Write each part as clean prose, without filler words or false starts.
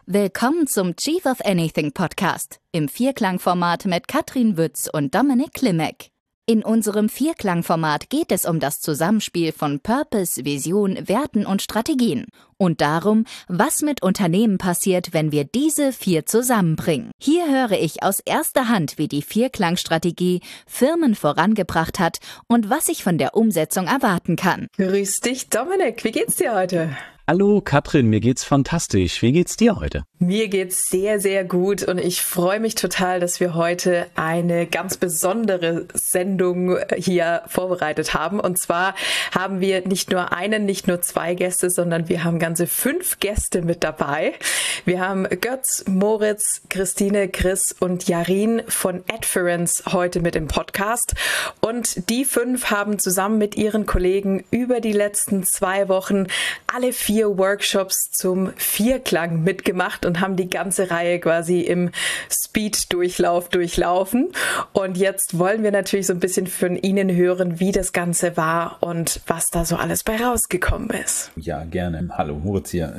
Willkommen zum Chief of Anything Podcast im Vierklangformat mit Katrin Wütz und Dominik Klimek. In unserem Vierklangformat geht es um das Zusammenspiel von Purpose, Vision, Werten und Strategien und darum, was mit Unternehmen passiert, wenn wir diese 4 zusammenbringen. Hier höre ich aus erster Hand, wie die Vierklangstrategie Firmen vorangebracht hat und was ich von der Umsetzung erwarten kann. Grüß dich, Dominik. Wie geht's dir heute? Hallo Katrin, mir geht's fantastisch. Wie geht's dir heute? Mir geht's sehr, sehr gut und ich freue mich total, dass wir heute eine ganz besondere Sendung hier vorbereitet haben. Und zwar haben wir nicht nur 2 Gäste, sondern wir haben ganze 5 Gäste mit dabei. Wir haben Götz, Moritz, Christine, Chris und Jarin von Adference heute mit im Podcast. Und die 5 haben zusammen mit ihren Kollegen über die letzten 2 Wochen alle 4 Workshops zum Vierklang mitgemacht und haben die ganze Reihe quasi im Speed-Durchlauf durchlaufen. Und jetzt wollen wir natürlich so ein bisschen von Ihnen hören, wie das Ganze war und was da so alles bei rausgekommen ist. Ja, gerne. Hallo, Moritz hier.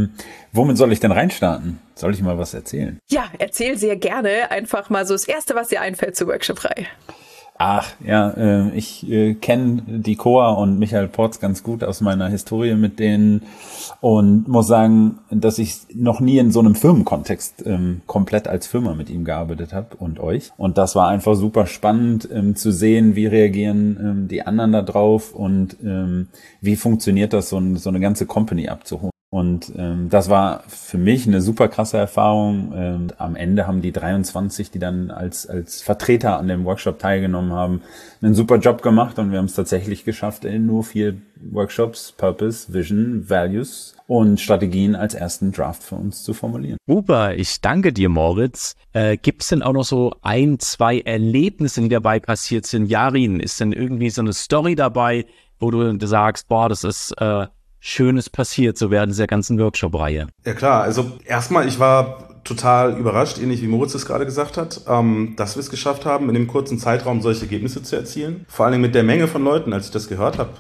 Womit soll ich denn reinstarten? Soll ich mal was erzählen? Ja, erzähl sehr gerne. Einfach mal so das Erste, was dir einfällt zur Workshop-Reihe. Ach, ja, ich kenne die Koa und Michael Porz ganz gut aus meiner Historie mit denen und muss sagen, dass ich noch nie in so einem Firmenkontext komplett als Firma mit ihm gearbeitet habe und euch. Und das war einfach super spannend zu sehen, wie reagieren die anderen da drauf und wie funktioniert das, so eine ganze Company abzuholen. Und das war für mich eine super krasse Erfahrung. Am Ende haben die 23, die dann als Vertreter an dem Workshop teilgenommen haben, einen super Job gemacht und wir haben es tatsächlich geschafft, in nur 4 Workshops Purpose, Vision, Values und Strategien als ersten Draft für uns zu formulieren. Super, ich danke dir, Moritz. Gibt's denn auch noch so 1, 2 Erlebnisse, die dabei passiert sind? Jarin, ist denn irgendwie so eine Story dabei, wo du sagst, boah, das ist Schönes passiert, so während dieser ganzen Workshop-Reihe? Ja klar, also erstmal, ich war total überrascht, ähnlich wie Moritz es gerade gesagt hat, dass wir es geschafft haben, in dem kurzen Zeitraum solche Ergebnisse zu erzielen. Vor allem mit der Menge von Leuten, als ich das gehört habe.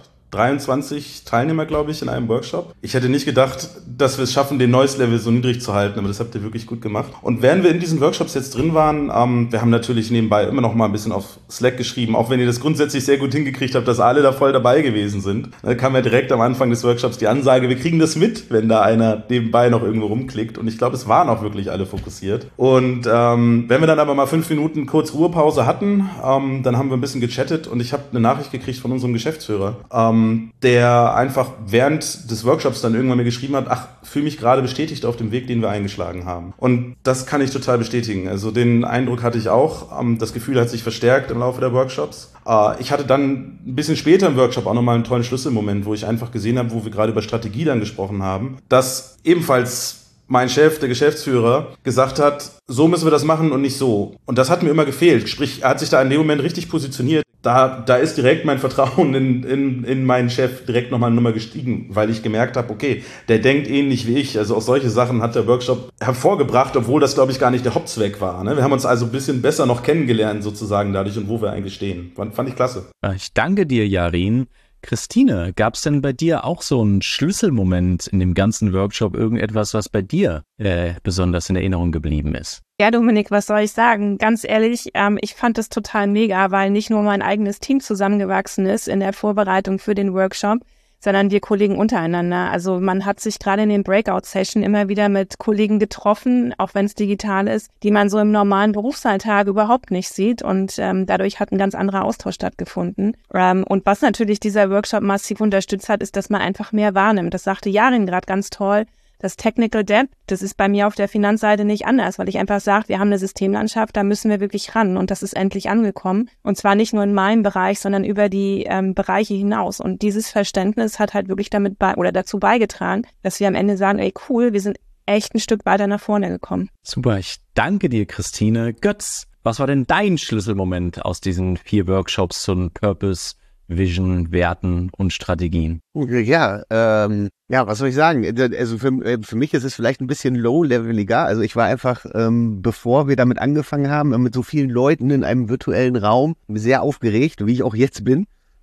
23 Teilnehmer, glaube ich, in einem Workshop. Ich hätte nicht gedacht, dass wir es schaffen, den Noise-Level so niedrig zu halten, aber das habt ihr wirklich gut gemacht. Und während wir in diesen Workshops jetzt drin waren, wir haben natürlich nebenbei immer noch mal ein bisschen auf Slack geschrieben, auch wenn ihr das grundsätzlich sehr gut hingekriegt habt, dass alle da voll dabei gewesen sind. Da kam ja direkt am Anfang des Workshops die Ansage, wir kriegen das mit, wenn da einer nebenbei noch irgendwo rumklickt. Und ich glaube, es waren auch wirklich alle fokussiert. Und wenn wir dann aber mal 5 Minuten kurz Ruhepause hatten, dann haben wir ein bisschen gechattet und ich habe eine Nachricht gekriegt von unserem Geschäftsführer, der einfach während des Workshops dann irgendwann mir geschrieben hat, fühle mich gerade bestätigt auf dem Weg, den wir eingeschlagen haben. Und das kann ich total bestätigen. Also den Eindruck hatte ich auch. Das Gefühl hat sich verstärkt im Laufe der Workshops. Ich hatte dann ein bisschen später im Workshop auch nochmal einen tollen Schlüsselmoment, wo ich einfach gesehen habe, wo wir gerade über Strategie dann gesprochen haben, dass ebenfalls mein Chef, der Geschäftsführer, gesagt hat, so müssen wir das machen und nicht so. Und das hat mir immer gefehlt. Sprich, er hat sich da in dem Moment richtig positioniert. Da ist direkt mein Vertrauen in meinen Chef direkt nochmal eine Nummer gestiegen, weil ich gemerkt habe, okay, der denkt ähnlich wie ich. Also auch solche Sachen hat der Workshop hervorgebracht, obwohl das, glaube ich, gar nicht der Hauptzweck war. Ne? Wir haben uns also ein bisschen besser noch kennengelernt sozusagen dadurch und wo wir eigentlich stehen. Fand ich klasse. Ich danke dir, Jarin. Christine, gab es denn bei dir auch so einen Schlüsselmoment in dem ganzen Workshop, irgendetwas, was bei dir besonders in Erinnerung geblieben ist? Ja, Dominik, was soll ich sagen? Ganz ehrlich, ich fand das total mega, weil nicht nur mein eigenes Team zusammengewachsen ist in der Vorbereitung für den Workshop, sondern wir Kollegen untereinander. Also man hat sich gerade in den Breakout-Sessions immer wieder mit Kollegen getroffen, auch wenn es digital ist, die man so im normalen Berufsalltag überhaupt nicht sieht. Und dadurch hat ein ganz anderer Austausch stattgefunden. Und was natürlich dieser Workshop massiv unterstützt hat, ist, dass man einfach mehr wahrnimmt. Das sagte Jarin gerade ganz toll. Das Technical Debt, das ist bei mir auf der Finanzseite nicht anders, weil ich einfach sage, wir haben eine Systemlandschaft, da müssen wir wirklich ran und das ist endlich angekommen. Und zwar nicht nur in meinem Bereich, sondern über die Bereiche hinaus. Und dieses Verständnis hat halt wirklich dazu beigetragen, dass wir am Ende sagen, ey cool, wir sind echt ein Stück weiter nach vorne gekommen. Super, ich danke dir, Christine. Götz, was war denn dein Schlüsselmoment aus diesen 4 Workshops zum Purpose, Vision, Werten und Strategien? Ja, was soll ich sagen? Also für mich ist es vielleicht ein bisschen low-leveliger. Also ich war einfach, bevor wir damit angefangen haben, mit so vielen Leuten in einem virtuellen Raum sehr aufgeregt, wie ich auch jetzt bin.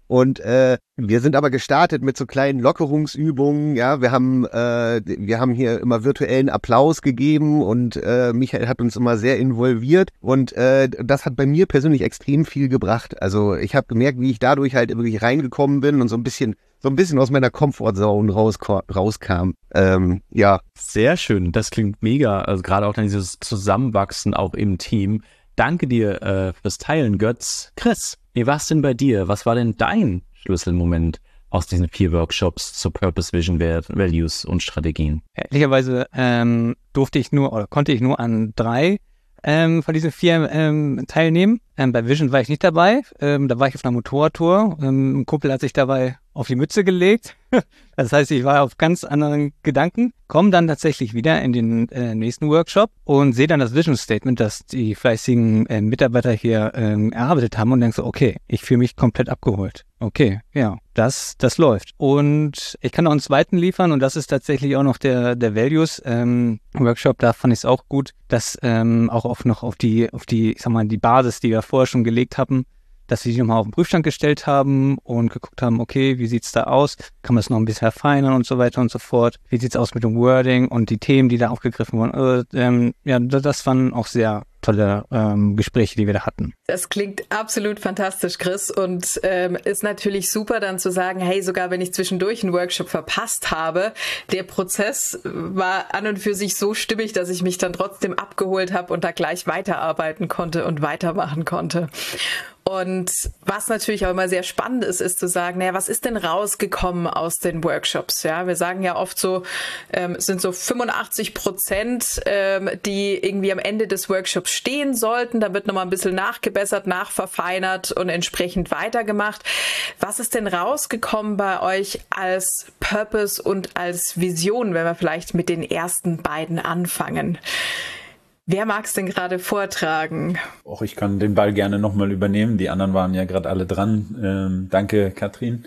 Und wir sind aber gestartet mit so kleinen Lockerungsübungen. Ja, wir haben hier immer virtuellen Applaus gegeben und Michael hat uns immer sehr involviert und das hat bei mir persönlich extrem viel gebracht. Also ich habe gemerkt, wie ich dadurch halt wirklich reingekommen bin und so ein bisschen aus meiner Comfortzone rauskam. Ja. Sehr schön, das klingt mega. Also gerade auch dann dieses Zusammenwachsen auch im Team. Danke dir fürs Teilen, Götz. Chris, wie war es denn bei dir? Was war denn dein Schlüsselmoment aus diesen 4 Workshops zu Purpose, Vision, Values und Strategien? Ehrlicherweise konnte ich nur an 3 von diesen 4 teilnehmen. Bei Vision war ich nicht dabei. Da war ich auf einer Motorradtour. Ein Kumpel hat sich dabei auf die Mütze gelegt. Das heißt, ich war auf ganz anderen Gedanken. Komme dann tatsächlich wieder in den nächsten Workshop und sehe dann das Vision Statement, das die fleißigen Mitarbeiter hier erarbeitet haben und denke so, okay, ich fühle mich komplett abgeholt. Okay, ja, das läuft. Und ich kann noch einen zweiten liefern und das ist tatsächlich auch noch der Values Workshop. Da fand ich es auch gut, dass auch noch auf die, ich sag mal, die Basis, die wir vorher schon gelegt haben, dass sie sich nochmal auf den Prüfstand gestellt haben und geguckt haben, okay, wie sieht's da aus? Kann man es noch ein bisschen verfeinern und so weiter und so fort? Wie sieht's aus mit dem Wording und die Themen, die da aufgegriffen wurden? Ja, das waren auch sehr tolle Gespräche, die wir da hatten. Das klingt absolut fantastisch, Chris, und ist natürlich super dann zu sagen, hey, sogar wenn ich zwischendurch einen Workshop verpasst habe, der Prozess war an und für sich so stimmig, dass ich mich dann trotzdem abgeholt habe und da gleich weiterarbeiten konnte und weitermachen konnte. Und was natürlich auch immer sehr spannend ist zu sagen, naja, was ist denn rausgekommen aus den Workshops? Ja, wir sagen ja oft so, sind so 85%, die irgendwie am Ende des Workshops stehen sollten. Da wird nochmal ein bisschen nachgebessert, nachverfeinert und entsprechend weitergemacht. Was ist denn rausgekommen bei euch als Purpose und als Vision, wenn wir vielleicht mit den ersten beiden anfangen? Wer mag es denn gerade vortragen? Och, ich kann den Ball gerne nochmal übernehmen. Die anderen waren ja gerade alle dran. Danke, Katrin.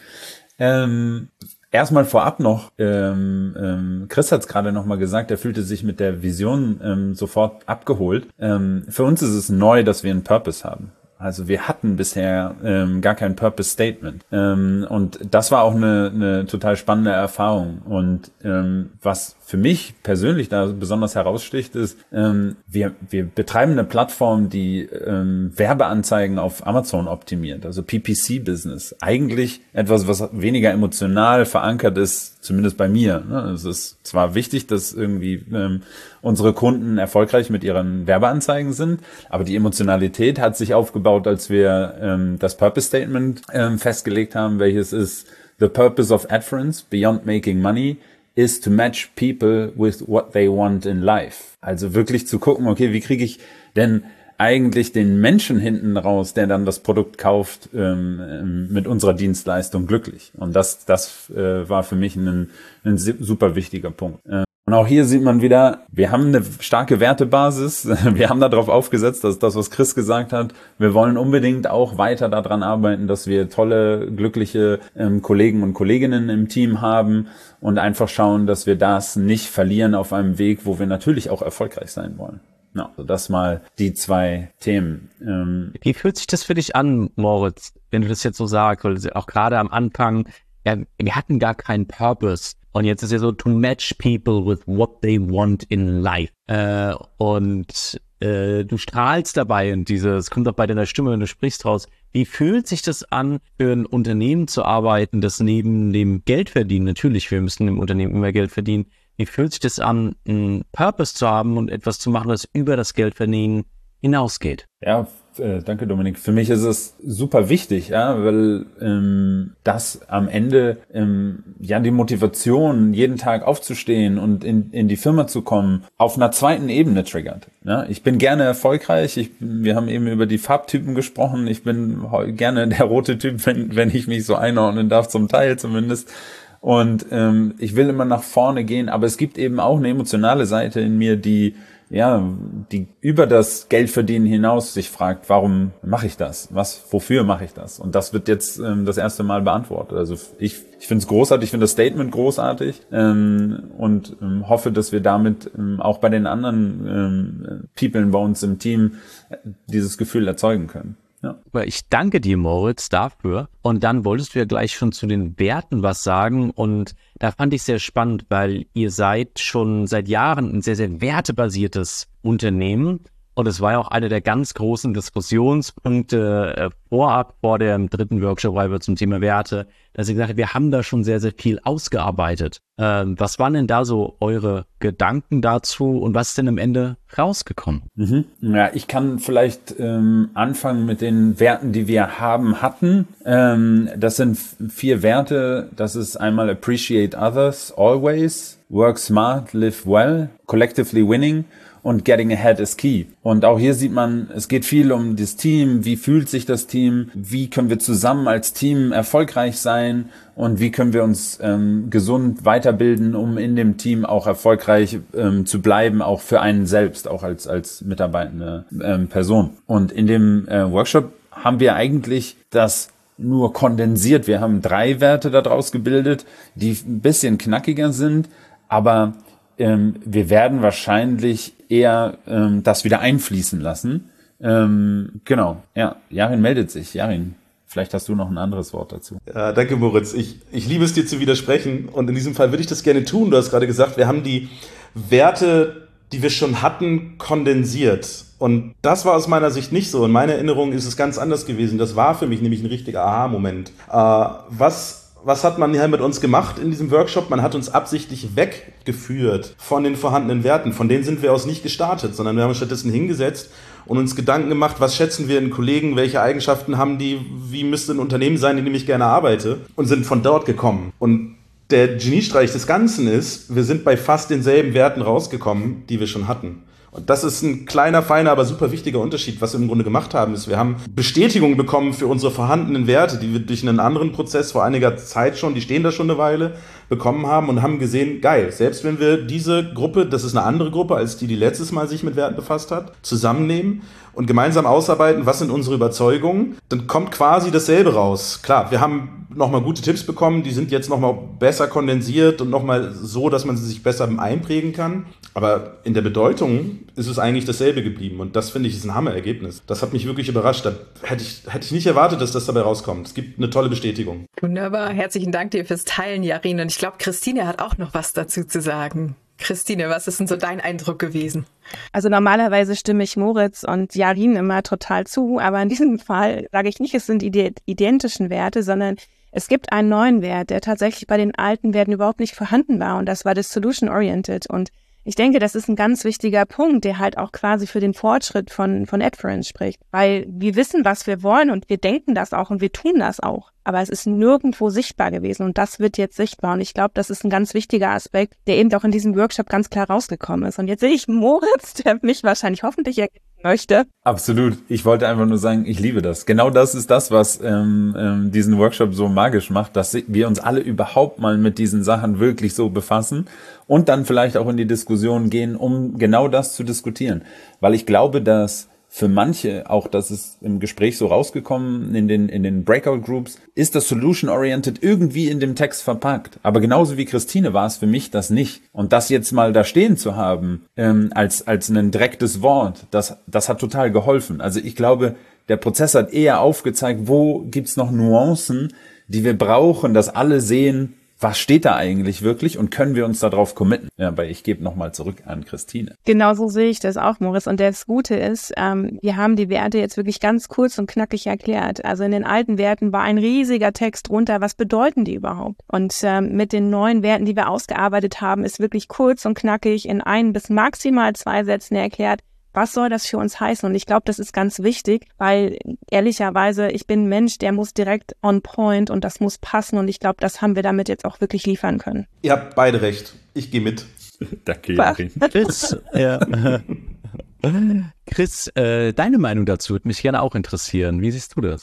Erstmal vorab noch, Chris hat es gerade nochmal gesagt, er fühlte sich mit der Vision sofort abgeholt. Für uns ist es neu, dass wir einen Purpose haben. Also wir hatten bisher gar kein Purpose Statement. Und das war auch eine total spannende Erfahrung. Und was für mich persönlich da besonders heraussticht, ist, wir betreiben eine Plattform, die Werbeanzeigen auf Amazon optimiert, also PPC-Business. Eigentlich etwas, was weniger emotional verankert ist, zumindest bei mir. Es ist zwar wichtig, dass irgendwie unsere Kunden erfolgreich mit ihren Werbeanzeigen sind, aber die Emotionalität hat sich aufgebaut, als wir das Purpose Statement festgelegt haben, welches ist: The purpose of Adference, beyond making money, is to match people with what they want in life. Also wirklich zu gucken, okay, wie kriege ich denn eigentlich den Menschen hinten raus, der dann das Produkt kauft, mit unserer Dienstleistung glücklich. Und das war für mich ein super wichtiger Punkt. Und auch hier sieht man wieder, wir haben eine starke Wertebasis. Wir haben darauf aufgesetzt, dass das, was Chris gesagt hat, wir wollen unbedingt auch weiter daran arbeiten, dass wir tolle, glückliche Kollegen und Kolleginnen im Team haben und einfach schauen, dass wir das nicht verlieren auf einem Weg, wo wir natürlich auch erfolgreich sein wollen. Ja, also das mal die 2 Themen. Wie fühlt sich das für dich an, Moritz, wenn du das jetzt so sagst? Weil auch gerade am Anfang, ja, wir hatten gar keinen Purpose. Und jetzt ist ja so, to match people with what they want in life. Du strahlst dabei und es kommt auch bei deiner Stimme, wenn du sprichst, raus. Wie fühlt sich das an, für ein Unternehmen zu arbeiten, das neben dem Geld verdienen, natürlich, wir müssen im Unternehmen immer Geld verdienen. Wie fühlt sich das an, einen Purpose zu haben und etwas zu machen, das über das Geldverdienen hinausgeht? Ja, danke Dominik. Für mich ist es super wichtig, ja, weil das am Ende die Motivation, jeden Tag aufzustehen und in die Firma zu kommen, auf einer zweiten Ebene triggert. Ja, ich bin gerne erfolgreich. Wir haben eben über die Farbtypen gesprochen. Ich bin gerne der rote Typ, wenn ich mich so einordnen darf, zum Teil zumindest. Und ich will immer nach vorne gehen, aber es gibt eben auch eine emotionale Seite in mir, die über das Geldverdienen hinaus sich fragt, warum mache ich das? Wofür mache ich das? Und das wird jetzt das erste Mal beantwortet. Also ich finde es großartig, ich finde das Statement großartig und hoffe, dass wir damit auch bei den anderen People bei uns im Team dieses Gefühl erzeugen können. Ja. Aber ich danke dir, Moritz, dafür. Und dann wolltest du ja gleich schon zu den Werten was sagen. Und da fand ich sehr spannend, weil ihr seid schon seit Jahren ein sehr, sehr wertebasiertes Unternehmen. Und es war ja auch einer der ganz großen Diskussionspunkte vor dem dritten Workshop, weil wir zum Thema Werte, dass ihr gesagt habt, wir haben da schon sehr, sehr viel ausgearbeitet. Was waren denn da so eure Gedanken dazu und was ist denn am Ende rausgekommen? Ja, ich kann vielleicht anfangen mit den Werten, die wir hatten. Das sind 4 Werte. Das ist einmal Appreciate Others Always, Work Smart, Live Well, Collectively Winning und Getting Ahead is Key. Und auch hier sieht man, es geht viel um das Team. Wie fühlt sich das Team? Wie können wir zusammen als Team erfolgreich sein? Und wie können wir uns gesund weiterbilden, um in dem Team auch erfolgreich zu bleiben, auch für einen selbst, auch als mitarbeitende Person. Und in dem Workshop haben wir eigentlich das nur kondensiert. Wir haben 3 Werte daraus gebildet, die ein bisschen knackiger sind, aber wir werden wahrscheinlich eher das wieder einfließen lassen. Genau, ja, Jarin meldet sich. Jarin, vielleicht hast du noch ein anderes Wort dazu. Ja, danke, Moritz. Ich liebe es, dir zu widersprechen und in diesem Fall würde ich das gerne tun. Du hast gerade gesagt, wir haben die Werte, die wir schon hatten, kondensiert. Und das war aus meiner Sicht nicht so. In meiner Erinnerung ist es ganz anders gewesen. Das war für mich nämlich ein richtiger Aha-Moment. Was hat man hier mit uns gemacht in diesem Workshop? Man hat uns absichtlich weggeführt von den vorhandenen Werten. Von denen sind wir aus nicht gestartet, sondern wir haben uns stattdessen hingesetzt und uns Gedanken gemacht, was schätzen wir in Kollegen, welche Eigenschaften haben die, wie müsste ein Unternehmen sein, in dem ich gerne arbeite, und sind von dort gekommen. Und der Geniestreich des Ganzen ist, wir sind bei fast denselben Werten rausgekommen, die wir schon hatten. Und das ist ein kleiner, feiner, aber super wichtiger Unterschied, was wir im Grunde gemacht haben, ist, wir haben Bestätigung bekommen für unsere vorhandenen Werte, die wir durch einen anderen Prozess vor einiger Zeit schon, die stehen da schon eine Weile, bekommen haben und haben gesehen, geil, selbst wenn wir diese Gruppe, das ist eine andere Gruppe, als die letztes Mal sich mit Werten befasst hat, zusammennehmen und gemeinsam ausarbeiten, was sind unsere Überzeugungen, dann kommt quasi dasselbe raus. Klar, wir haben nochmal gute Tipps bekommen, die sind jetzt nochmal besser kondensiert und nochmal so, dass man sie sich besser einprägen kann. Aber in der Bedeutung ist es eigentlich dasselbe geblieben. Und das, finde ich, ist ein Hammerergebnis. Das hat mich wirklich überrascht. Da hätte ich nicht erwartet, dass das dabei rauskommt. Es gibt eine tolle Bestätigung. Wunderbar. Herzlichen Dank dir fürs Teilen, Jarin. Und ich glaube, Christine hat auch noch was dazu zu sagen. Christine, was ist denn so dein Eindruck gewesen? Also normalerweise stimme ich Moritz und Jarin immer total zu, aber in diesem Fall sage ich nicht, es sind die identischen Werte, sondern es gibt einen neuen Wert, der tatsächlich bei den alten Werten überhaupt nicht vorhanden war, und das war das Solution-Oriented. Und ich denke, das ist ein ganz wichtiger Punkt, der halt auch quasi für den Fortschritt von Adference spricht, weil wir wissen, was wir wollen und wir denken das auch und wir tun das auch. Aber es ist nirgendwo sichtbar gewesen und das wird jetzt sichtbar. Und ich glaube, das ist ein ganz wichtiger Aspekt, der eben auch in diesem Workshop ganz klar rausgekommen ist. Und jetzt sehe ich Moritz, der mich wahrscheinlich hoffentlich erkennen möchte. Absolut. Ich wollte einfach nur sagen, ich liebe das. Genau das ist das, was diesen Workshop so magisch macht, dass wir uns alle überhaupt mal mit diesen Sachen wirklich so befassen und dann vielleicht auch in die Diskussion gehen, um genau das zu diskutieren. Weil ich glaube, dass für manche, auch das ist im Gespräch so rausgekommen, in den Breakout-Groups, ist das Solution-Oriented irgendwie in dem Text verpackt. Aber genauso wie Christine war es für mich das nicht. Und das jetzt mal da stehen zu haben, als ein direktes Wort, das hat total geholfen. Also ich glaube, der Prozess hat eher aufgezeigt, wo gibt's noch Nuancen, die wir brauchen, dass alle sehen, was steht da eigentlich wirklich und können wir uns darauf committen? Ja, aber ich gebe nochmal zurück an Christine. Genau so sehe ich das auch, Moritz. Und das Gute ist, wir haben die Werte jetzt wirklich ganz kurz und knackig erklärt. Also in den alten Werten war ein riesiger Text drunter. Was bedeuten die überhaupt? Und mit den neuen Werten, die wir ausgearbeitet haben, ist wirklich kurz und knackig in 1 bis maximal 2 Sätzen erklärt, was soll das für uns heißen? Und ich glaube, das ist ganz wichtig, weil ehrlicherweise, ich bin ein Mensch, der muss direkt on point und das muss passen. Und ich glaube, das haben wir damit jetzt auch wirklich liefern können. Ihr habt beide recht. Ich gehe mit. Danke, Jarin. Chris, deine Meinung dazu würde mich gerne auch interessieren. Wie siehst du das?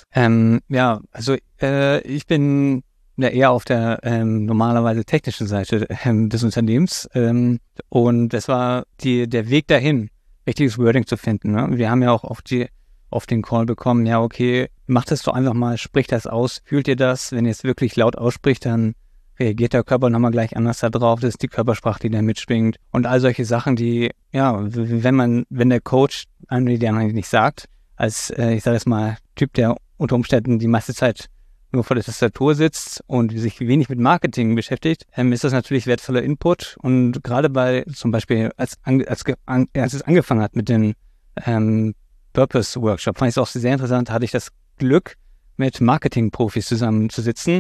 Ich bin ja eher auf der normalerweise technischen Seite des Unternehmens und das war der Weg dahin, richtiges Wording zu finden. Ne? Wir haben ja auch auf den Call bekommen, ja okay, macht das doch einfach mal, spricht das aus, fühlt ihr das? Wenn ihr es wirklich laut ausspricht, dann reagiert der Körper nochmal gleich anders da drauf, das ist die Körpersprache, die da mitschwingt. Und all solche Sachen, die, ja, wenn der Coach einem die dann nicht sagt, als, ich sage jetzt mal, Typ, der unter Umständen die meiste Zeit nur vor der Tastatur sitzt und sich wenig mit Marketing beschäftigt, ist das natürlich wertvoller Input. Und gerade bei zum Beispiel, als es angefangen hat mit dem Purpose Workshop, fand ich es auch sehr interessant, hatte ich das Glück, mit Marketing-Profis zusammenzusitzen.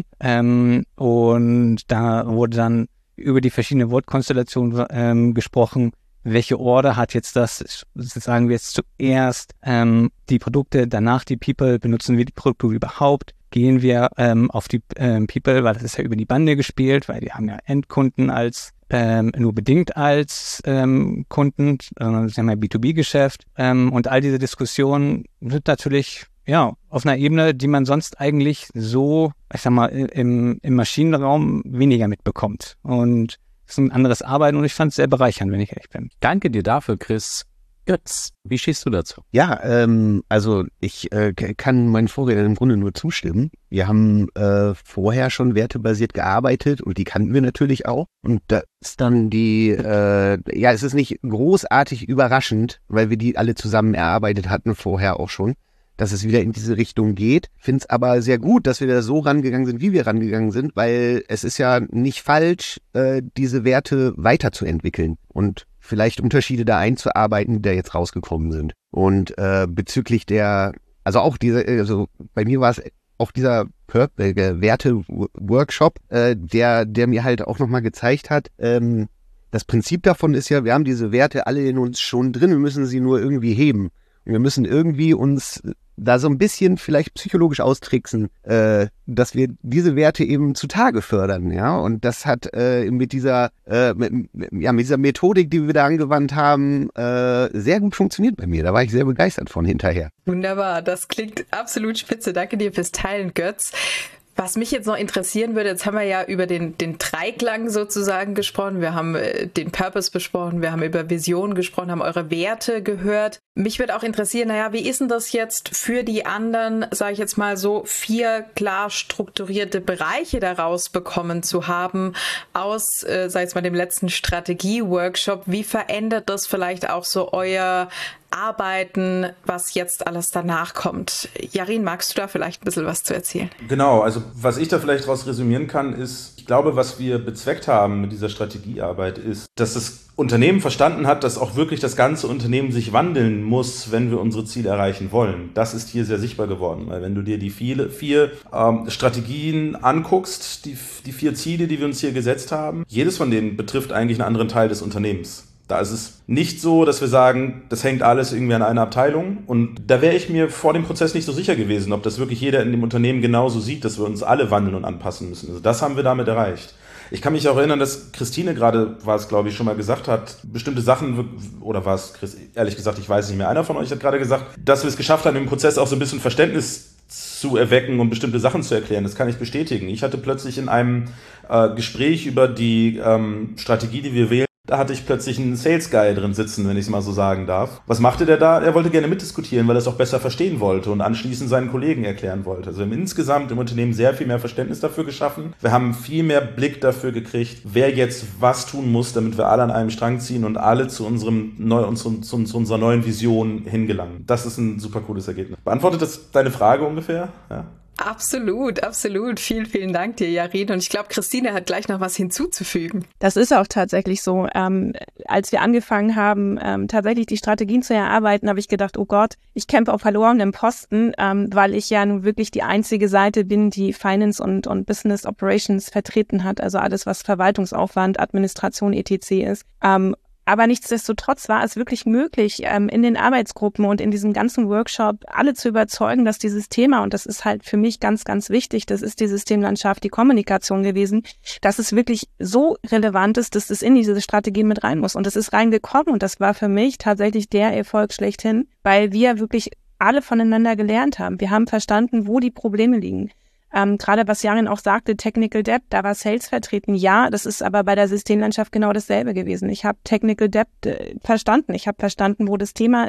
Und da wurde dann über die verschiedenen Wortkonstellationen gesprochen, welche Order hat jetzt das, sagen wir jetzt zuerst die Produkte, danach die People, benutzen wir die Produkte überhaupt, gehen wir auf die People, weil das ist ja über die Bande gespielt, weil wir haben ja Endkunden als nur bedingt als Kunden, das ist ja mein B2B-Geschäft und all diese Diskussionen sind natürlich auf einer Ebene, die man sonst eigentlich so, ich sag mal, im Maschinenraum weniger mitbekommt. Und es ist ein anderes Arbeiten und ich fand es sehr bereichernd, wenn ich ehrlich bin. Danke dir dafür, Chris. Götz, wie stehst du dazu? Ja, also ich kann meinen Vorrednern im Grunde nur zustimmen. Wir haben vorher schon wertebasiert gearbeitet und die kannten wir natürlich auch. Und da ist dann es ist nicht großartig überraschend, weil wir die alle zusammen erarbeitet hatten vorher auch schon, dass es wieder in diese Richtung geht. Finde es aber sehr gut, dass wir da so rangegangen sind, wie wir rangegangen sind, weil es ist ja nicht falsch, diese Werte weiterzuentwickeln und vielleicht Unterschiede da einzuarbeiten, die da jetzt rausgekommen sind. Und bezüglich also bei mir war es auch dieser Werte-Workshop, der mir halt auch nochmal gezeigt hat, das Prinzip davon ist ja, wir haben diese Werte alle in uns schon drin, wir müssen sie nur irgendwie heben. Und wir müssen irgendwie uns da so ein bisschen vielleicht psychologisch austricksen, dass wir diese Werte eben zutage fördern, ja. Und das hat mit dieser Methodik, die wir da angewandt haben, sehr gut funktioniert bei mir. Da war ich sehr begeistert von hinterher. Wunderbar, das klingt absolut spitze. Danke dir fürs Teilen, Götz. Was mich jetzt noch interessieren würde, jetzt haben wir ja über den Dreiklang sozusagen gesprochen, wir haben den Purpose besprochen, wir haben über Vision gesprochen, haben eure Werte gehört. Mich würde auch interessieren, wie ist denn das jetzt für die anderen, sage ich jetzt mal so, 4 klar strukturierte Bereiche daraus bekommen zu haben aus, sag ich jetzt mal, dem letzten Strategie-Workshop. Wie verändert das vielleicht auch so euer Arbeiten, was jetzt alles danach kommt? Jarin, magst du da vielleicht ein bisschen was zu erzählen? Genau, also was ich da vielleicht daraus resümieren kann, ist, ich glaube, was wir bezweckt haben mit dieser Strategiearbeit ist, dass das Unternehmen verstanden hat, dass auch wirklich das ganze Unternehmen sich wandeln muss, wenn wir unsere Ziele erreichen wollen. Das ist hier sehr sichtbar geworden, weil wenn du dir die vier Strategien anguckst, die 4 Ziele, die wir uns hier gesetzt haben, jedes von denen betrifft eigentlich einen anderen Teil des Unternehmens. Da ist es nicht so, dass wir sagen, das hängt alles irgendwie an einer Abteilung. Und da wäre ich mir vor dem Prozess nicht so sicher gewesen, ob das wirklich jeder in dem Unternehmen genauso sieht, dass wir uns alle wandeln und anpassen müssen. Also das haben wir damit erreicht. Ich kann mich auch erinnern, dass Christine gerade, war es glaube ich, schon mal gesagt hat, bestimmte Sachen, oder war es, ehrlich gesagt, ich weiß nicht mehr, einer von euch hat gerade gesagt, dass wir es geschafft haben, im Prozess auch so ein bisschen Verständnis zu erwecken und bestimmte Sachen zu erklären. Das kann ich bestätigen. Ich hatte plötzlich in einem Gespräch über die Strategie, die wir wählen, da hatte ich plötzlich einen Sales Guy drin sitzen, wenn ich es mal so sagen darf. Was machte der da? Er wollte gerne mitdiskutieren, weil er es auch besser verstehen wollte und anschließend seinen Kollegen erklären wollte. Also wir haben insgesamt im Unternehmen sehr viel mehr Verständnis dafür geschaffen. Wir haben viel mehr Blick dafür gekriegt, wer jetzt was tun muss, damit wir alle an einem Strang ziehen und alle zu unserer neuen Vision hingelangen. Das ist ein super cooles Ergebnis. Beantwortet das deine Frage ungefähr? Ja. Absolut, absolut. Vielen, vielen Dank dir, Jarin. Und ich glaube, Christine hat gleich noch was hinzuzufügen. Das ist auch tatsächlich so. Als wir angefangen haben, tatsächlich die Strategien zu erarbeiten, habe ich gedacht, oh Gott, ich kämpfe auf verlorenem Posten, weil ich ja nun wirklich die einzige Seite bin, die Finance und Business Operations vertreten hat. Also alles, was Verwaltungsaufwand, Administration, etc. ist. Aber nichtsdestotrotz war es wirklich möglich, in den Arbeitsgruppen und in diesem ganzen Workshop alle zu überzeugen, dass dieses Thema, und das ist halt für mich ganz, ganz wichtig, das ist die Systemlandschaft, die Kommunikation gewesen, dass es wirklich so relevant ist, dass es in diese Strategie mit rein muss. Und es ist reingekommen und das war für mich tatsächlich der Erfolg schlechthin, weil wir wirklich alle voneinander gelernt haben. Wir haben verstanden, wo die Probleme liegen. Gerade was Jarin auch sagte, Technical Debt, da war Sales vertreten. Ja, das ist aber bei der Systemlandschaft genau dasselbe gewesen. Ich habe Technical Debt verstanden. Ich habe verstanden, wo das Thema ist.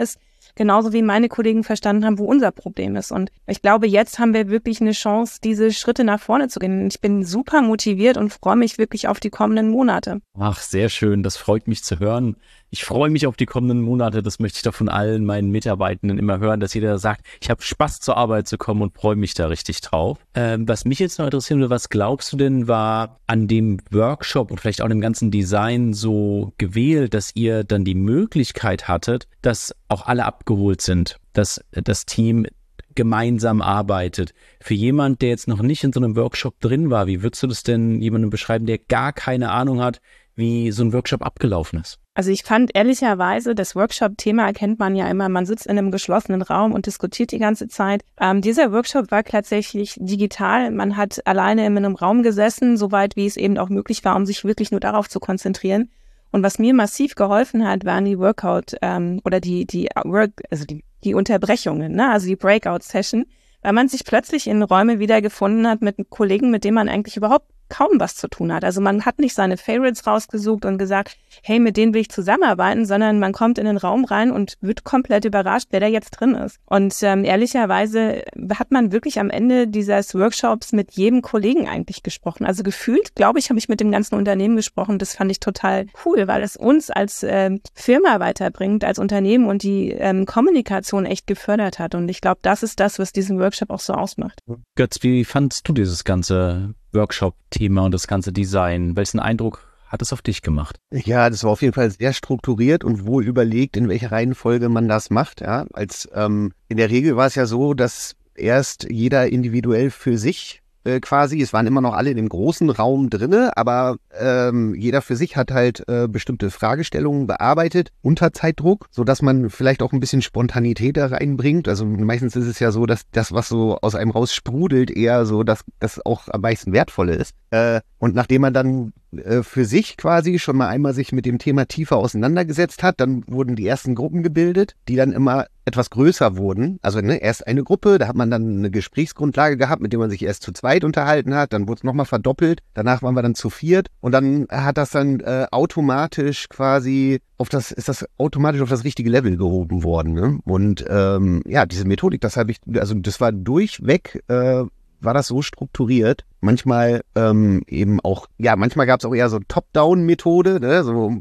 genauso wie meine Kollegen verstanden haben, wo unser Problem ist. Und ich glaube, jetzt haben wir wirklich eine Chance, diese Schritte nach vorne zu gehen. Ich bin super motiviert und freue mich wirklich auf die kommenden Monate. Ach, sehr schön. Das freut mich zu hören. Ich freue mich auf die kommenden Monate. Das möchte ich doch von allen meinen Mitarbeitenden immer hören, dass jeder sagt, ich habe Spaß zur Arbeit zu kommen und freue mich da richtig drauf. Was mich jetzt noch interessieren würde, was glaubst du denn, war an dem Workshop und vielleicht auch dem ganzen Design so gewählt, dass ihr dann die Möglichkeit hattet, dass auch alle abgeholt sind, dass das Team gemeinsam arbeitet. Für jemand, der jetzt noch nicht in so einem Workshop drin war, wie würdest du das denn jemandem beschreiben, der gar keine Ahnung hat, wie so ein Workshop abgelaufen ist? Also ich fand ehrlicherweise, das Workshop-Thema erkennt man ja immer, man sitzt in einem geschlossenen Raum und diskutiert die ganze Zeit. Dieser Workshop war tatsächlich digital. Man hat alleine in einem Raum gesessen, soweit wie es eben auch möglich war, um sich wirklich nur darauf zu konzentrieren. Und was mir massiv geholfen hat, waren die Workout oder die Unterbrechungen, ne? Also die Breakout-Session, weil man sich plötzlich in Räume wiedergefunden hat mit Kollegen, mit denen man eigentlich überhaupt kaum was zu tun hat. Also man hat nicht seine Favorites rausgesucht und gesagt, hey, mit denen will ich zusammenarbeiten, sondern man kommt in den Raum rein und wird komplett überrascht, wer da jetzt drin ist. Und ehrlicherweise hat man wirklich am Ende dieses Workshops mit jedem Kollegen eigentlich gesprochen. Also gefühlt, glaube ich, habe ich mit dem ganzen Unternehmen gesprochen. Das fand ich total cool, weil es uns als Firma weiterbringt, als Unternehmen und die Kommunikation echt gefördert hat. Und ich glaube, das ist das, was diesen Workshop auch so ausmacht. Götz, wie fandst du dieses ganze Workshop-Thema und das ganze Design? Welchen Eindruck hat es auf dich gemacht? Ja, das war auf jeden Fall sehr strukturiert und wohl überlegt, in welcher Reihenfolge man das macht. Ja, in der Regel war es ja so, dass erst jeder individuell für sich quasi, es waren immer noch alle in dem großen Raum drinne, aber jeder für sich hat halt bestimmte Fragestellungen bearbeitet unter Zeitdruck, sodass man vielleicht auch ein bisschen Spontanität da reinbringt. Also meistens ist es ja so, dass das, was so aus einem raus sprudelt, eher so, dass das auch am meisten Wertvolle ist. Und nachdem man dann für sich quasi schon mal einmal sich mit dem Thema tiefer auseinandergesetzt hat, dann wurden die ersten Gruppen gebildet, die dann immer etwas größer wurden. Also erst eine Gruppe, da hat man dann eine Gesprächsgrundlage gehabt, mit der man sich erst zu zweit unterhalten hat, dann wurde es nochmal verdoppelt, danach waren wir dann zu viert und dann hat das dann automatisch quasi auf das richtige Level gehoben worden. Ne? Und diese Methodik, das war durchweg war das so strukturiert. Manchmal manchmal gab es auch eher so Top-Down-Methode, ne?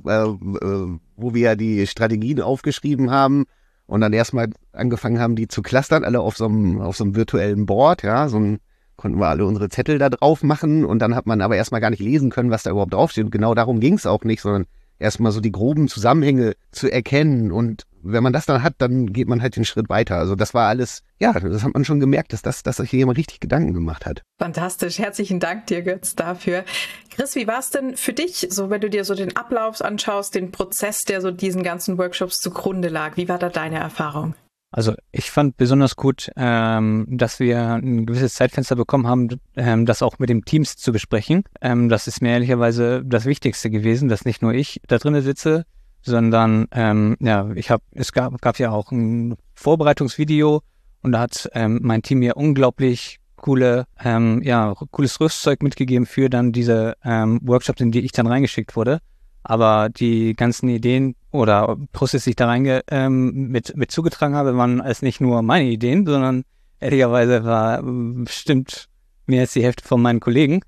Wo wir ja die Strategien aufgeschrieben haben und dann erstmal angefangen haben, die zu clustern, alle auf so einem virtuellen Board, ja, konnten wir alle unsere Zettel da drauf machen und dann hat man aber erstmal gar nicht lesen können, was da überhaupt draufsteht. Und genau darum ging es auch nicht, sondern erstmal so die groben Zusammenhänge zu erkennen und wenn man das dann hat, dann geht man halt den Schritt weiter. Also das war alles, ja, das hat man schon gemerkt, dass sich hier jemand richtig Gedanken gemacht hat. Fantastisch, herzlichen Dank dir, Götz, dafür. Chris, wie war es denn für dich, so wenn du dir so den Ablauf anschaust, den Prozess, der so diesen ganzen Workshops zugrunde lag? Wie war da deine Erfahrung? Also ich fand besonders gut, dass wir ein gewisses Zeitfenster bekommen haben, das auch mit den Teams zu besprechen. Das ist mir ehrlicherweise das Wichtigste gewesen, dass nicht nur ich da drinnen sitze, sondern es gab ja auch ein Vorbereitungsvideo und da hat mein Team mir unglaublich cooles Rüstzeug mitgegeben für dann diese Workshops, in die ich dann reingeschickt wurde. Aber die ganzen Ideen oder Prozesse, die ich da mit zugetragen habe, waren alles nicht nur meine Ideen, sondern ehrlicherweise war bestimmt mehr als die Hälfte von meinen Kollegen.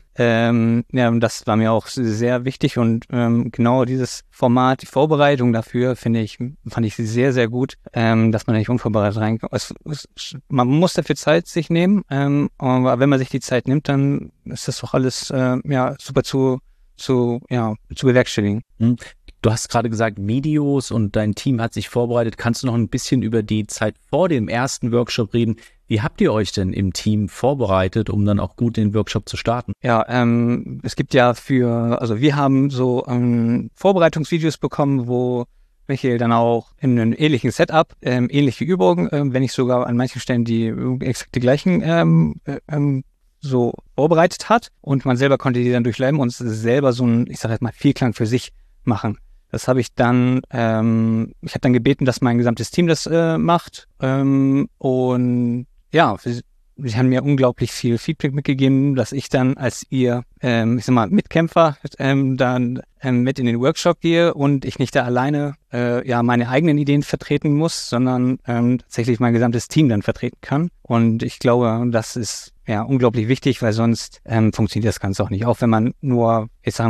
Und das war mir auch sehr wichtig und genau dieses Format, die Vorbereitung dafür, fand ich sehr, sehr gut, dass man nicht unvorbereitet reinkommt. Man muss dafür Zeit sich nehmen, aber wenn man sich die Zeit nimmt, dann ist das doch alles super zu bewerkstelligen. Du hast gerade gesagt, Videos und dein Team hat sich vorbereitet. Kannst du noch ein bisschen über die Zeit vor dem ersten Workshop reden? Wie habt ihr euch denn im Team vorbereitet, um dann auch gut den Workshop zu starten? Ja, es gibt ja wir haben so Vorbereitungsvideos bekommen, wo Michael dann auch in einem ähnlichen Setup, ähnlich wie Übungen, wenn nicht sogar an manchen Stellen die exakt die gleichen so vorbereitet hat und man selber konnte die dann durchleben und selber so ein, ich sag jetzt mal, Vierklang für sich machen. Das habe ich dann, ich habe dann gebeten, dass mein gesamtes Team das macht und ja, Sie haben mir unglaublich viel Feedback mitgegeben, dass ich dann als ihr, Mitkämpfer dann mit in den Workshop gehe und ich nicht da alleine meine eigenen Ideen vertreten muss, sondern tatsächlich mein gesamtes Team dann vertreten kann. Und ich glaube, das ist unglaublich wichtig, weil sonst funktioniert das Ganze auch nicht. Auch wenn man nur,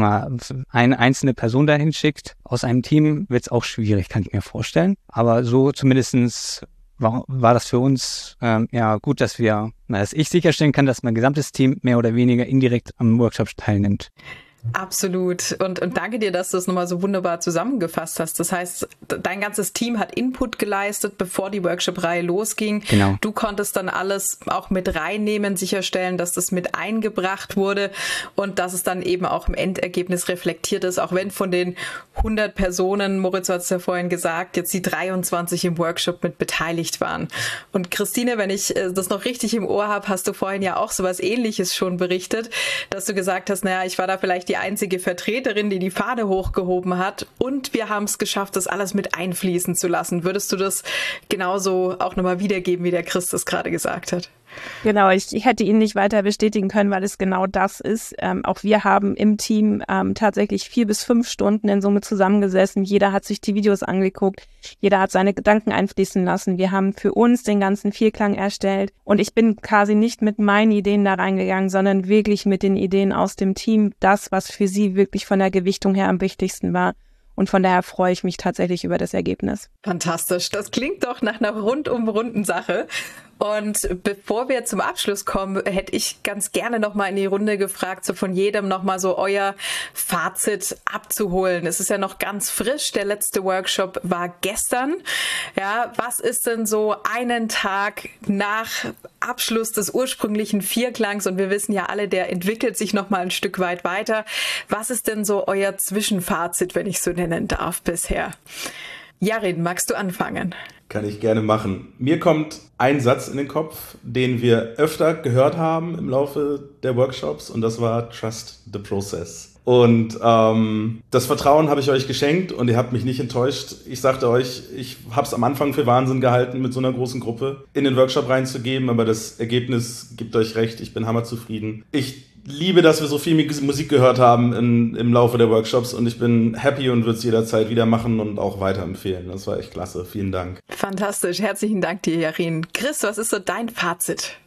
eine einzelne Person dahin schickt aus einem Team, wird es auch schwierig, kann ich mir vorstellen. Aber so zumindestens war das für uns gut, dass ich sicherstellen kann, dass mein gesamtes Team mehr oder weniger indirekt am Workshop teilnimmt. Absolut. Und danke dir, dass du es nochmal so wunderbar zusammengefasst hast. Das heißt, dein ganzes Team hat Input geleistet, bevor die Workshop-Reihe losging. Genau. Du konntest dann alles auch mit reinnehmen, sicherstellen, dass das mit eingebracht wurde und dass es dann eben auch im Endergebnis reflektiert ist, auch wenn von den 100 Personen, Moritz hat es ja vorhin gesagt, jetzt die 23 im Workshop mit beteiligt waren. Und Christine, wenn ich das noch richtig im Ohr habe, hast du vorhin ja auch sowas Ähnliches schon berichtet, dass du gesagt hast, ich war da vielleicht die einzige Vertreterin, die die Fahne hochgehoben hat und wir haben es geschafft, das alles mit einfließen zu lassen. Würdest du das genauso auch nochmal wiedergeben, wie der Chris das gerade gesagt hat? Genau, ich hätte ihn nicht weiter bestätigen können, weil es genau das ist. Auch wir haben im Team tatsächlich 4 bis 5 Stunden in Summe zusammengesessen. Jeder hat sich die Videos angeguckt, jeder hat seine Gedanken einfließen lassen. Wir haben für uns den ganzen Vierklang erstellt und ich bin quasi nicht mit meinen Ideen da reingegangen, sondern wirklich mit den Ideen aus dem Team, das, was für sie wirklich von der Gewichtung her am wichtigsten war. Und von daher freue ich mich tatsächlich über das Ergebnis. Fantastisch. Das klingt doch nach einer runden Sache. Und bevor wir zum Abschluss kommen, hätte ich ganz gerne nochmal in die Runde gefragt, so von jedem nochmal so euer Fazit abzuholen. Es ist ja noch ganz frisch. Der letzte Workshop war gestern. Ja, was ist denn so einen Tag nach Abschluss des ursprünglichen Vierklangs? Und wir wissen ja alle, der entwickelt sich nochmal ein Stück weit weiter. Was ist denn so euer Zwischenfazit, wenn ich so nennen darf, bisher? Yarin, magst du anfangen? Kann ich gerne machen. Mir kommt ein Satz in den Kopf, den wir öfter gehört haben im Laufe der Workshops und das war Trust the Process. Und das Vertrauen habe ich euch geschenkt und ihr habt mich nicht enttäuscht. Ich sagte euch, ich habe es am Anfang für Wahnsinn gehalten, mit so einer großen Gruppe in den Workshop reinzugeben, aber das Ergebnis gibt euch recht, ich bin hammerzufrieden. Ich liebe, dass wir so viel Musik gehört haben im Laufe der Workshops und ich bin happy und würde es jederzeit wieder machen und auch weiterempfehlen. Das war echt klasse. Vielen Dank. Fantastisch. Herzlichen Dank dir, Yarin. Chris, was ist so dein Fazit?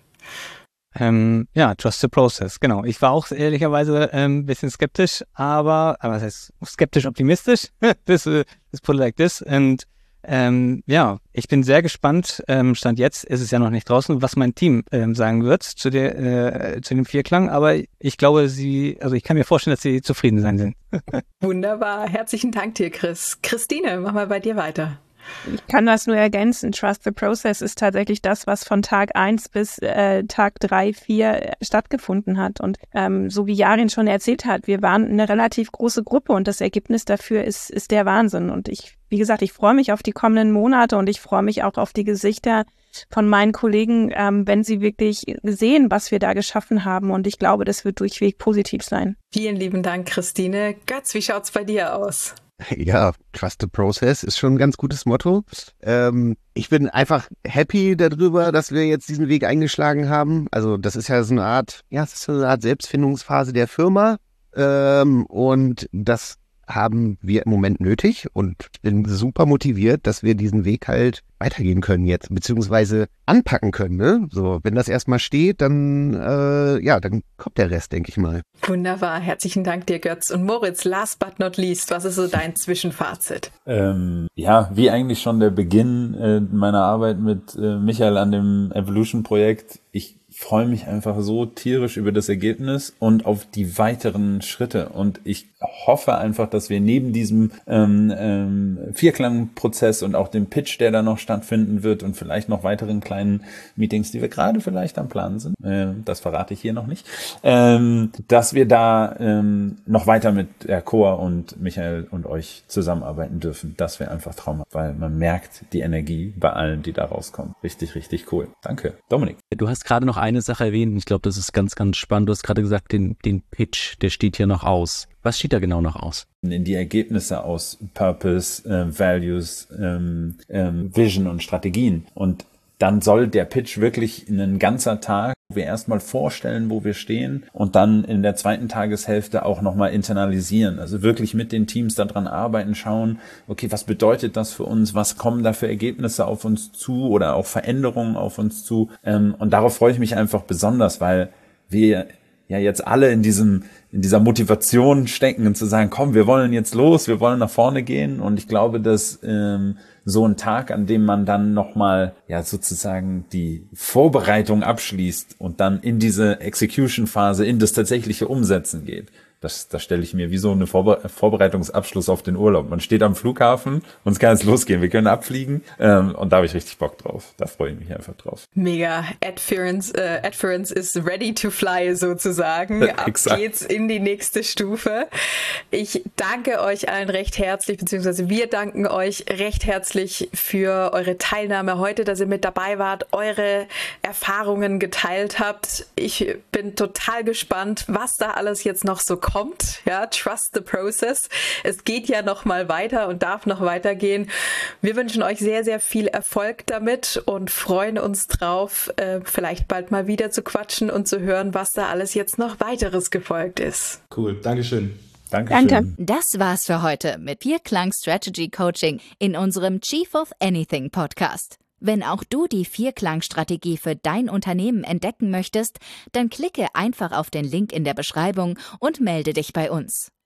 Trust the process, genau. Ich war auch ehrlicherweise ein bisschen skeptisch, aber was heißt skeptisch optimistisch? Let's put it like this. Und ich bin sehr gespannt. Stand jetzt ist es ja noch nicht draußen, was mein Team sagen wird zu dem Vierklang. Aber ich glaube, ich kann mir vorstellen, dass sie zufrieden sein sind. Wunderbar. Herzlichen Dank dir, Chris. Christine, mach mal bei dir weiter. Ich kann das nur ergänzen. Trust the Process ist tatsächlich das, was von Tag 1 bis Tag 3, 4 stattgefunden hat. Und so wie Yarin schon erzählt hat, wir waren eine relativ große Gruppe und das Ergebnis dafür ist der Wahnsinn. Und wie gesagt, ich freue mich auf die kommenden Monate und ich freue mich auch auf die Gesichter von meinen Kollegen, wenn sie wirklich sehen, was wir da geschaffen haben. Und ich glaube, das wird durchweg positiv sein. Vielen lieben Dank, Christine. Götz, wie schaut's bei dir aus? Ja, Trust the Process ist schon ein ganz gutes Motto. Ich bin einfach happy darüber, dass wir jetzt diesen Weg eingeschlagen haben. Also das ist ja so eine Art, Selbstfindungsphase der Firma. Und das haben wir im Moment nötig und ich bin super motiviert, dass wir diesen Weg halt weitergehen können jetzt, beziehungsweise anpacken können. Ne? So, wenn das erstmal steht, dann kommt der Rest, denke ich mal. Wunderbar, herzlichen Dank dir, Götz. Und Moritz, last but not least, was ist so dein Zwischenfazit? Wie eigentlich schon der Beginn meiner Arbeit mit Michael an dem Evolution-Projekt. Ich freue mich einfach so tierisch über das Ergebnis und auf die weiteren Schritte. Und ich hoffe einfach, dass wir neben diesem Vierklang-Prozess und auch dem Pitch, der da noch stattfinden wird und vielleicht noch weiteren kleinen Meetings, die wir gerade vielleicht am Plan sind, das verrate ich hier noch nicht, dass wir da noch weiter mit Koa und Michael und euch zusammenarbeiten dürfen. Das wäre einfach traumhaft, weil man merkt die Energie bei allen, die da rauskommen. Richtig, richtig cool. Danke. Dominik. Du hast gerade noch eine Sache erwähnt. Ich glaube, das ist ganz, ganz spannend. Du hast gerade gesagt, den Pitch, der steht hier noch aus. Was steht da genau noch aus? In die Ergebnisse aus Purpose, Values, Vision und Strategien. Und dann soll der Pitch wirklich ein ganzer Tag, wo wir erstmal vorstellen, wo wir stehen und dann in der zweiten Tageshälfte auch nochmal internalisieren. Also wirklich mit den Teams daran arbeiten, schauen, okay, was bedeutet das für uns? Was kommen da für Ergebnisse auf uns zu oder auch Veränderungen auf uns zu? Und darauf freue ich mich einfach besonders, weil wir ja jetzt alle in dieser Motivation stecken und zu sagen, komm, wir wollen jetzt los, wir wollen nach vorne gehen. Und ich glaube, dass so ein Tag, an dem man dann nochmal ja sozusagen die Vorbereitung abschließt und dann in diese Execution-Phase, in das tatsächliche Umsetzen geht. Das stelle ich mir wie so eine Vorbereitungsabschluss auf den Urlaub. Man steht am Flughafen und es kann jetzt losgehen. Wir können abfliegen und da habe ich richtig Bock drauf. Da freue ich mich einfach drauf. Mega. Adference is ready to fly sozusagen. Ab geht's in die nächste Stufe. Ich danke euch allen recht herzlich, beziehungsweise wir danken euch recht herzlich für eure Teilnahme heute, dass ihr mit dabei wart, eure Erfahrungen geteilt habt. Ich bin total gespannt, was da alles jetzt noch so kommt. Ja, trust the process. Es geht ja noch mal weiter und darf noch weitergehen. Wir wünschen euch sehr, sehr viel Erfolg damit und freuen uns drauf, vielleicht bald mal wieder zu quatschen und zu hören, was da alles jetzt noch weiteres gefolgt ist. Cool, Dankeschön. Danke. Das war's für heute mit Vierklang Strategy Coaching in unserem Chief of Anything Podcast. Wenn auch du die Vierklang-Strategie für dein Unternehmen entdecken möchtest, dann klicke einfach auf den Link in der Beschreibung und melde dich bei uns.